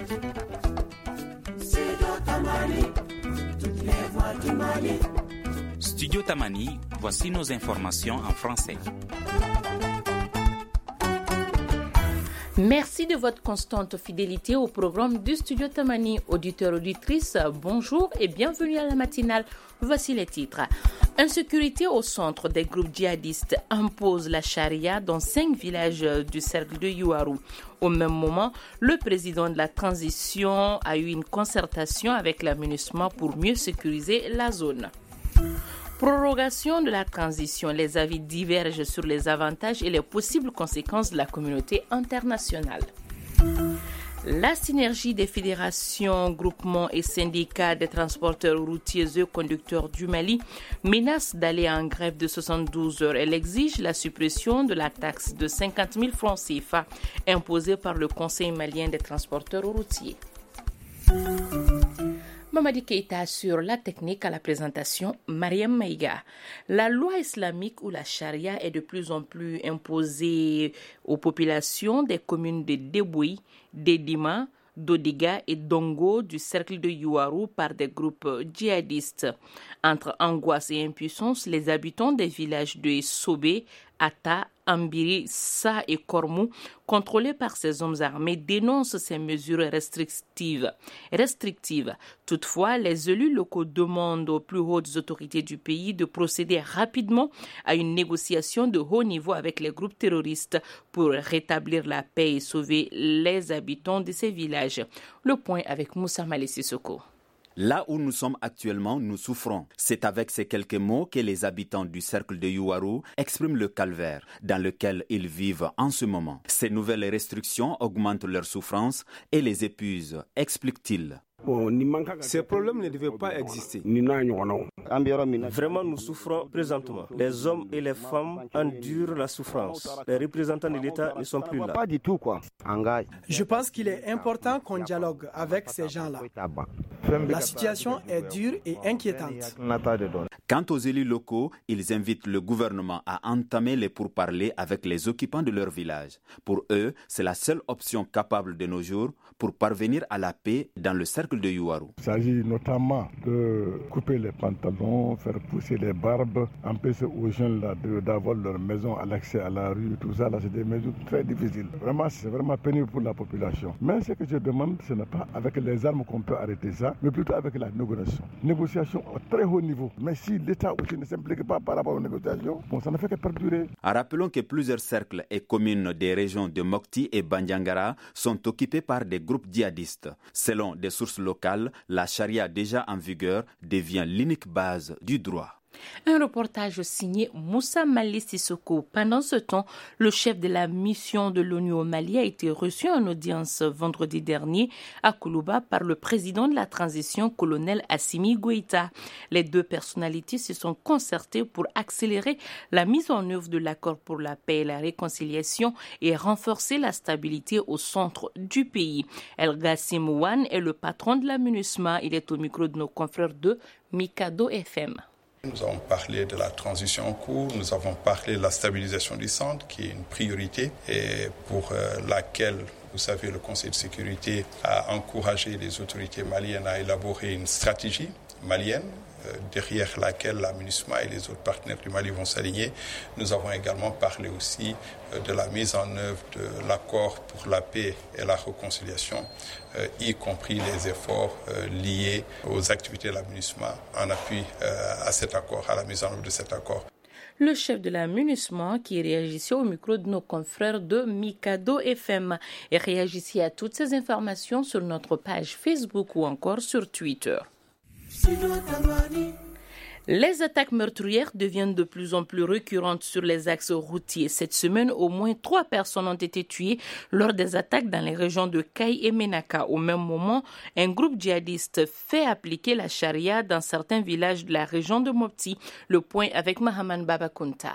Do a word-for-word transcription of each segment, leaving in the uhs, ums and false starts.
Studio Tamani, voici nos informations en français. Merci de votre constante fidélité au programme du Studio Tamani. Auditeurs, auditrices, bonjour et bienvenue à la matinale. Voici les titres. Insécurité au centre des groupes djihadistes impose la charia dans cinq villages du cercle de Yuaru. Au même moment, le président de la transition a eu une concertation avec la MINUSMA pour mieux sécuriser la zone. Prorogation de la transition, les avis divergent sur les avantages et les possibles conséquences de la communauté internationale. La synergie des fédérations, groupements et syndicats des transporteurs routiers et conducteurs du Mali menace d'aller en grève de soixante-douze heures. Elle exige la suppression de la taxe de cinquante mille francs C F A imposée par le Conseil malien des transporteurs routiers. Mamadi Keita sur la technique, à la présentation, Mariam Maïga. La loi islamique ou la charia est de plus en plus imposée aux populations des communes de Deboui, Dedima, Dodiga et Dongo du cercle de Yuaru par des groupes djihadistes. Entre angoisse et impuissance, les habitants des villages de Sobé, Ata, Ambiri, Sa et Kormou, contrôlés par ces hommes armés, dénoncent ces mesures restrictives. restrictives. Toutefois, les élus locaux demandent aux plus hautes autorités du pays de procéder rapidement à une négociation de haut niveau avec les groupes terroristes pour rétablir la paix et sauver les habitants de ces villages. Le point avec Moussa Malé Sissoko. Là où nous sommes actuellement, nous souffrons. C'est avec ces quelques mots que les habitants du cercle de Yuaru expriment le calvaire dans lequel ils vivent en ce moment. Ces nouvelles restrictions augmentent leur souffrance et les épuisent, explique-t-il. Ces problèmes ne devaient pas exister. Vraiment, nous souffrons présentement. Les hommes et les femmes endurent la souffrance. Les représentants de l'État ne sont plus là. Pas du tout, quoi. Je pense qu'il est important qu'on dialogue avec ces gens-là. La situation est dure et inquiétante. Quant aux élus locaux, ils invitent le gouvernement à entamer les pourparlers avec les occupants de leur village. Pour eux, c'est la seule option capable de nos jours pour parvenir à la paix dans le cercle de Yuaru. Il s'agit notamment de couper les pantalons, faire pousser les barbes, empêcher aux jeunes là de, d'avoir leur maison à l'accès à la rue, tout ça, là, c'est des mesures très difficiles. Vraiment, c'est vraiment pénible pour la population. Mais ce que je demande, ce n'est pas avec les armes qu'on peut arrêter ça, mais plutôt avec la négociation. Négociation au très haut niveau. Mais si l'État aussi ne s'implique pas par rapport aux négociations, bon, ça ne fait que perdurer. Rappelons que plusieurs cercles et communes des régions de Mopti et Bandiangara sont occupés par des groupes djihadistes. Selon des sources locales, la charia déjà en vigueur devient l'unique base du droit. Un reportage signé Moussa Malé Sissoko. Pendant ce temps, le chef de la mission de l'ONU au Mali a été reçu en audience vendredi dernier à Koulouba par le président de la transition, colonel Assimi Goïta. Les deux personnalités se sont concertées pour accélérer la mise en œuvre de l'accord pour la paix et la réconciliation et renforcer la stabilité au centre du pays. El Gassim Ouane est le patron de la MINUSMA. Il est au micro de nos confrères de Mikado F M. Nous avons parlé de la transition en cours, nous avons parlé de la stabilisation du centre qui est une priorité et pour euh, laquelle, vous savez, le Conseil de sécurité a encouragé les autorités maliennes à élaborer une stratégie malienne euh, derrière laquelle la MINUSMA et les autres partenaires du Mali vont s'aligner. Nous avons également parlé aussi euh, de la mise en œuvre de l'accord pour la paix et la réconciliation, euh, y compris les efforts euh, liés aux activités de la MINUSMA en appui euh, à cet accord, à la mise en œuvre de cet accord. Le chef de la MINUSMA qui réagissait au micro de nos confrères de Mikado F M et réagissait à toutes ces informations sur notre page Facebook ou encore sur Twitter. Les attaques meurtrières deviennent de plus en plus récurrentes sur les axes routiers. Cette semaine, au moins trois personnes ont été tuées lors des attaques dans les régions de Kaï et Menaka. Au même moment, un groupe djihadiste fait appliquer la charia dans certains villages de la région de Mopti. Le point avec Mahaman Babakunta.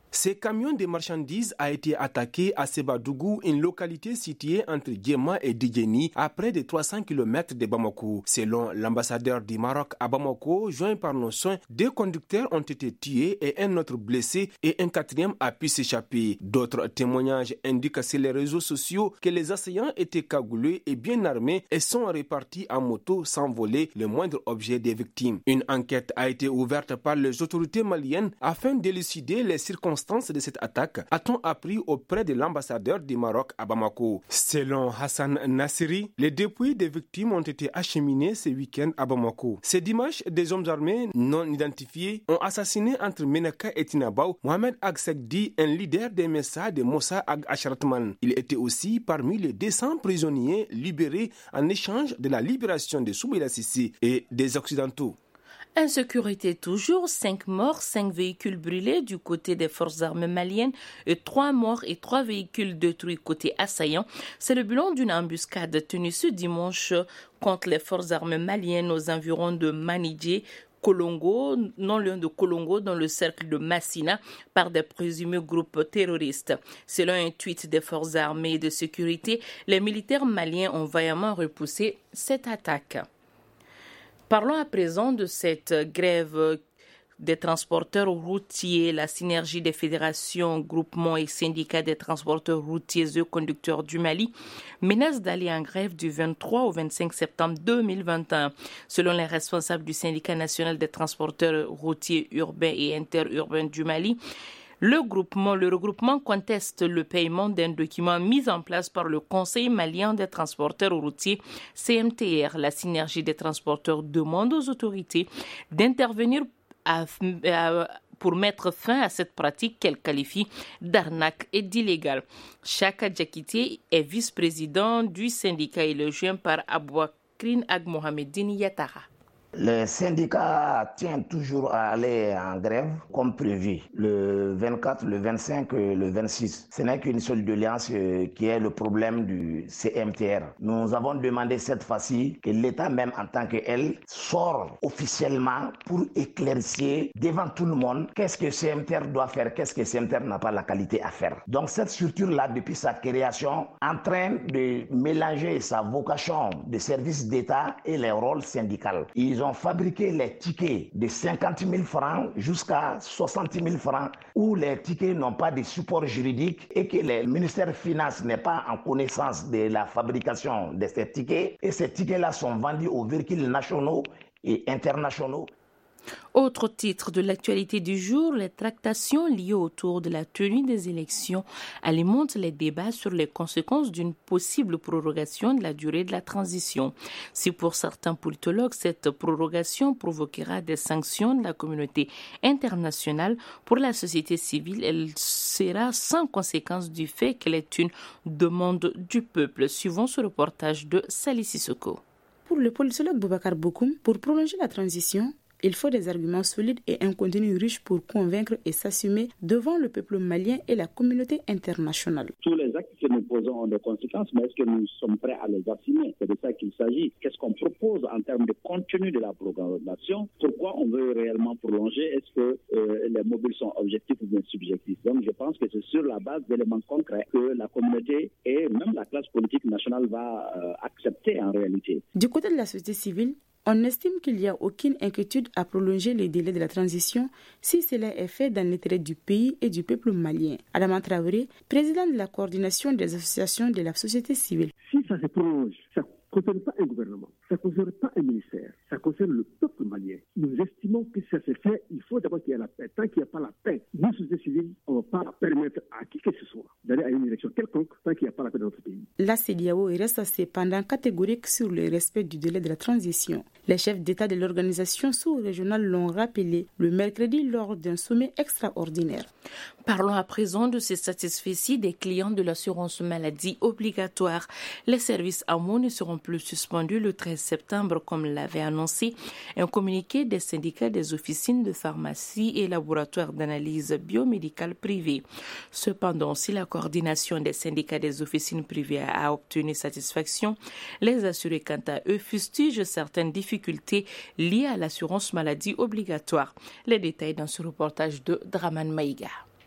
Ce camion de marchandises a été attaqué à Sebadougou, une localité située entre Guéma et Djéni, à près de trois cents kilomètres de Bamako. Selon l'ambassadeur du Maroc à Bamako, joint par nos soins, deux conducteurs ont été tués et un autre blessé et un quatrième a pu s'échapper. D'autres témoignages indiquent sur les réseaux sociaux que les assaillants étaient cagoulés et bien armés et sont repartis en moto sans voler le moindre objet des victimes. Une enquête a été ouverte par les autorités maliennes afin d'élucider les circonstances de cette attaque, a-t-on appris auprès de l'ambassadeur du Maroc à Bamako. Selon Hassan Nassiri, les dépouilles des victimes ont été acheminées ce week-end à Bamako. Ce dimanche, des hommes armés non identifiés ont assassiné entre Menaka et Tinabao Mohamed Ag Segdi, un leader des Messa de Moussa Ag Asharatman. Il était aussi parmi les deux cents prisonniers libérés en échange de la libération de Soumaïla Sissi et des Occidentaux. Insécurité toujours, cinq morts, cinq véhicules brûlés du côté des forces armées maliennes et trois morts et trois véhicules détruits côté assaillant. C'est le bilan d'une embuscade tenue ce dimanche contre les forces armées maliennes aux environs de Manidjé, Kolongo, non loin de Kolongo, dans le cercle de Massina, par des présumés groupes terroristes. Selon un tweet des forces armées et de sécurité, les militaires maliens ont vaillamment repoussé cette attaque. Parlons à présent de cette grève des transporteurs routiers. La synergie des fédérations, groupements et syndicats des transporteurs routiers et conducteurs du Mali menace d'aller en grève du vingt-trois au vingt-cinq septembre deux mille vingt et un. Selon les responsables du syndicat national des transporteurs routiers urbains et interurbains du Mali, Le, groupement, le regroupement conteste le paiement d'un document mis en place par le Conseil malien des transporteurs routiers, C M T R. La synergie des transporteurs demande aux autorités d'intervenir à, à, pour mettre fin à cette pratique qu'elle qualifie d'arnaque et d'illégale. Chaka Djakité est vice-président du syndicat et le joint par Abouakrine Ag Mohamedine Yatara. Le syndicat tient toujours à aller en grève comme prévu, le vingt-quatre, le vingt-cinq, le vingt-six. Ce n'est qu'une seule doléance qui est le problème du C M T R. Nous avons demandé cette fois-ci que l'État même en tant qu'elle sorte officiellement pour éclaircir devant tout le monde qu'est-ce que C M T R doit faire, qu'est-ce que C M T R n'a pas la qualité à faire. Donc cette structure-là, depuis sa création, en train de mélanger sa vocation de service d'État et les rôles syndicaux. Ils ont fabriqué les tickets de cinquante mille francs jusqu'à soixante mille francs où les tickets n'ont pas de support juridique et que le ministère des Finances n'est pas en connaissance de la fabrication de ces tickets. Et ces tickets-là sont vendus aux véhicules nationaux et internationaux. Autre titre de l'actualité du jour, les tractations liées autour de la tenue des élections alimentent les débats sur les conséquences d'une possible prorogation de la durée de la transition. Si pour certains politologues, cette prorogation provoquera des sanctions de la communauté internationale, pour la société civile, elle sera sans conséquence du fait qu'elle est une demande du peuple. Suivons ce reportage de Sali Sissoko. Pour le politologue Boubacar Bokoum, pour prolonger la transition, il faut des arguments solides et un contenu riche pour convaincre et s'assumer devant le peuple malien et la communauté internationale. Tous les actes que nous posons ont des conséquences, mais est-ce que nous sommes prêts à les assumer? C'est de ça qu'il s'agit. Qu'est-ce qu'on propose en termes de contenu de la programmation? Pourquoi on veut réellement prolonger? Est-ce que euh, les mobiles sont objectifs ou bien subjectifs? Donc je pense que c'est sur la base d'éléments concrets que la communauté et même la classe politique nationale va euh, accepter en réalité. Du côté de la société civile, on estime qu'il n'y a aucune inquiétude à prolonger les délais de la transition si cela est fait dans l'intérêt du pays et du peuple malien. Adama Traoré, président de la coordination des associations de la société civile. Si ça se prolonge, ça ne concerne pas un gouvernement, ça ne concerne pas un ministère, ça concerne le peuple malien. Nous estimons que ça se fait, il faut d'abord qu'il y ait la paix. Tant qu'il n'y a pas la paix, nous, société civile, on ne va pas permettre à qui que ce soit d'aller à une élection quelconque tant qu'il n'y a pas la paix dans notre pays. La C E D E A O reste cependant catégorique sur le respect du délai de la transition. Les chefs d'État de l'organisation sous-régionale l'ont rappelé le mercredi lors d'un sommet extraordinaire. Parlons à présent de ces satisfaits des clients de l'assurance maladie obligatoire. Les services à mots ne seront plus suspendus le treize septembre comme l'avait annoncé un communiqué des syndicats des officines de pharmacie et laboratoires d'analyse biomédicale privées. Cependant, si la coordination des syndicats des officines privées a obtenu satisfaction, les assurés quant à eux fustigent certaines difficultés liées à l'assurance maladie obligatoire. Les détails dans ce reportage de Draman Maïga.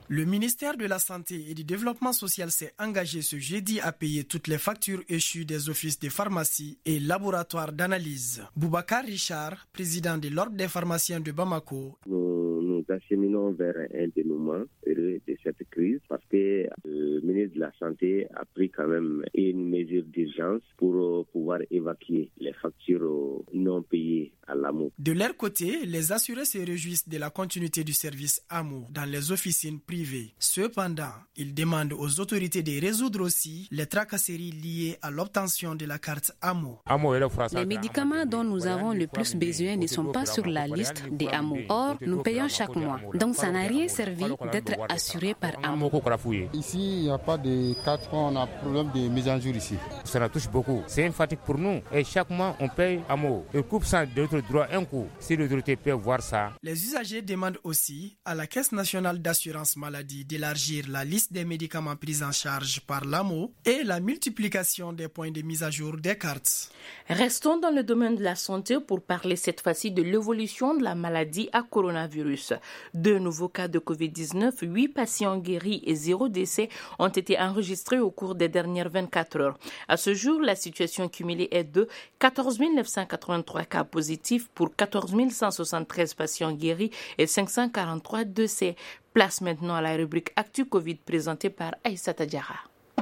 Le ministère de la Santé et du Développement social s'est engagé ce jeudi à payer toutes les factures échues des offices des pharmacies et laboratoires d'analyse. Boubacar Richard, président de l'Ordre des pharmaciens de Bamako. Nous nous acheminons vers un dénouement heureux de cette crise parce que le ministre de la Santé a pris quand même une mesure d'urgence pour pouvoir évacuer les factures non payées à l'A M O. De leur côté, les assurés se réjouissent de la continuité du service A M O dans les officines privées. Cependant, ils demandent aux autorités de résoudre aussi les tracasseries liées à l'obtention de la carte A M O. Les médicaments dont nous avons le plus besoin ne sont pas sur la liste des A M O. Or, nous payons chaque mois. Donc, ça n'a rien servi d'être assuré par A M O. Ici, il n'y a pas de carte, on a problème de mise en jour ici. Ça nous touche beaucoup. C'est une fatigue pour nous. Et chaque mois, on paye A M O. Et coupe ça de notre droit un coup. Si l'autorité peut voir ça. Les usagers demandent aussi à la Caisse nationale d'assurance maladie d'élargir la liste des médicaments pris en charge par l'A M O et la multiplication des points de mise à jour des cartes. Restons dans le domaine de la santé pour parler cette fois-ci de l'évolution de la maladie à coronavirus. Deux nouveaux cas de covid dix-neuf, huit patients guéris et zéro décès ont été enregistrés au cours des dernières vingt-quatre heures. À ce jour, la situation cumulée est de quatorze mille neuf cent quatre-vingt-trois cas positifs pour quatorze mille cent soixante-treize patients guéris et cinq cent quarante-trois décès. Place maintenant à la rubrique Actu Covid présentée par Aïssata Diarra.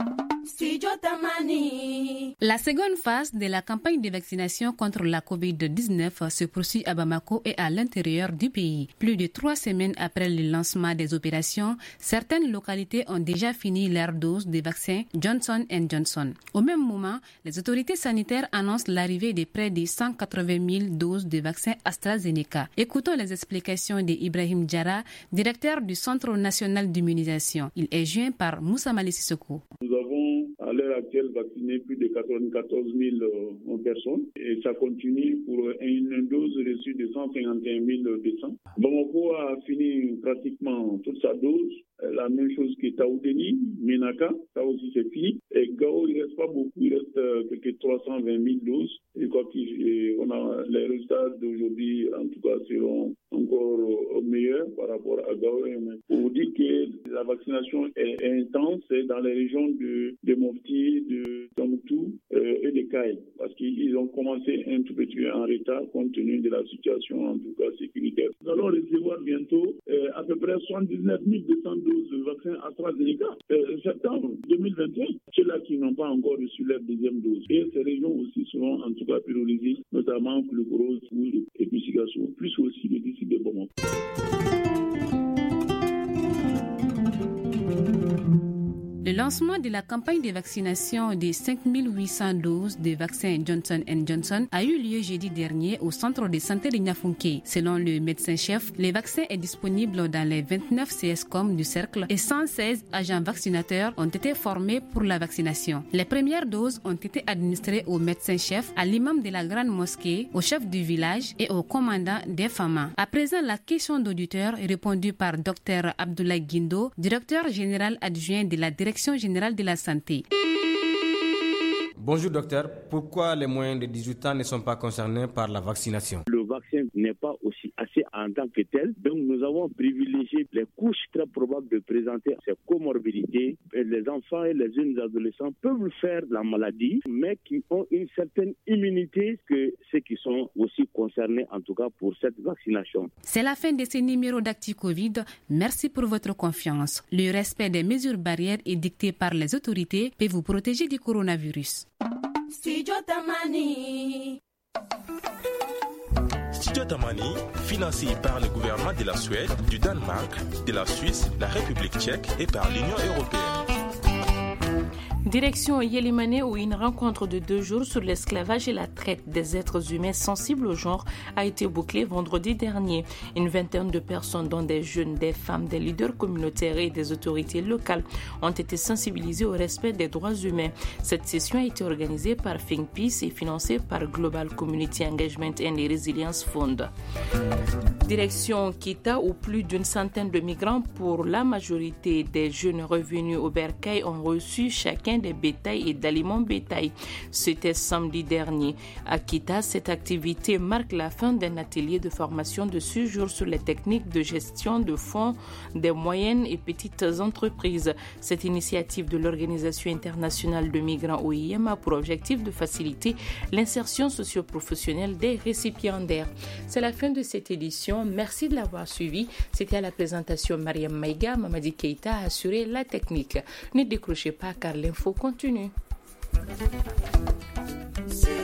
La seconde phase de la campagne de vaccination contre la covid dix-neuf se poursuit à Bamako et à l'intérieur du pays. Plus de trois semaines après le lancement des opérations, certaines localités ont déjà fini leur dose de vaccin Johnson and Johnson. Au même moment, les autorités sanitaires annoncent l'arrivée de près de cent quatre-vingt mille doses de vaccin AstraZeneca. Écoutons les explications d'Ibrahim Diarra, directeur du Centre national d'immunisation. Il est joint par Moussa Mali Sissoko. Nous avons à l'heure actuelle vacciné plus de quatre-vingt-quatorze mille personnes et ça continue pour une dose reçue de cent cinquante et un mille deux cents. Bamako a fini pratiquement toute sa dose. La même chose que Taoudeni, Menaka, ça aussi c'est fini. Et Gao, il ne reste pas beaucoup, il reste quelques trois cent vingt mille doses. Et quand on a les résultats d'aujourd'hui, en tout cas, seront encore meilleurs par rapport à Gao. Pour vous dire que la vaccination est intense dans les régions de, de Mopti, de Tombouctou euh, et de Kaï, parce qu'ils ont commencé un tout petit peu en retard compte tenu de la situation, en tout cas sécuritaire. Nous allons recevoir bientôt euh, à peu près soixante-dix-neuf mille deux cents doses de vaccin AstraZeneca euh, septembre deux mille vingt et un. Ceux-là qui n'ont pas encore reçu leur deuxième dose. Et ces régions aussi seront en tout cas priorisées, notamment pour le gros et puis Sigasso, plus aussi le district de Bamako. Le lancement de la campagne de vaccination des cinq mille huit cents doses de vaccin Johnson and Johnson a eu lieu jeudi dernier au centre de santé de Niafunké. Selon le médecin-chef, le vaccin est disponible dans les vingt-neuf C S C O M du cercle et cent seize agents vaccinateurs ont été formés pour la vaccination. Les premières doses ont été administrées au médecin-chef, à l'imam de la grande mosquée, au chef du village et au commandant des F A M A. À présent, la question d'auditeur est répondue par Dr Abdoulaye Guindo, directeur général adjoint de la direction générale de la santé. Bonjour docteur, pourquoi les moins de dix-huit ans ne sont pas concernés par la vaccination? Le vaccin n'est pas aussi assez en tant que tel, donc nous avons privilégié les couches très probables de présenter ces comorbidités. Et les enfants et les jeunes adolescents peuvent faire la maladie, mais qui ont une certaine immunité que ceux qui sont aussi concernés, en tout cas pour cette vaccination. C'est la fin de ce numéro d'Actu Covid. Merci pour votre confiance. Le respect des mesures barrières édictées par les autorités peut vous protéger du coronavirus. Studio Tamani. Studio Tamani, financé par le gouvernement de la Suède, du Danemark, de la Suisse, la République tchèque et par l'Union européenne. Direction Yélimane où une rencontre de deux jours sur l'esclavage et la traite des êtres humains sensibles au genre a été bouclée vendredi dernier. Une vingtaine de personnes, dont des jeunes, des femmes, des leaders communautaires et des autorités locales, ont été sensibilisées au respect des droits humains. Cette session a été organisée par Think Peace et financée par Global Community Engagement and Resilience Fund. Direction Kita où plus d'une centaine de migrants, pour la majorité des jeunes revenus au bercail, ont reçu chacun biens de bétail et d'aliments bétail. C'était samedi dernier. À Kita, cette activité marque la fin d'un atelier de formation de six jours sur les techniques de gestion de fonds des moyennes et petites entreprises. Cette initiative de l'Organisation internationale de migrants O I M a pour objectif de faciliter l'insertion socio-professionnelle des récipiendaires. C'est la fin de cette édition. Merci de l'avoir suivi. C'était à la présentation Mariam Maïga. Mamadi Keita a assuré la technique. Ne décrochez pas car l'info continue. C'est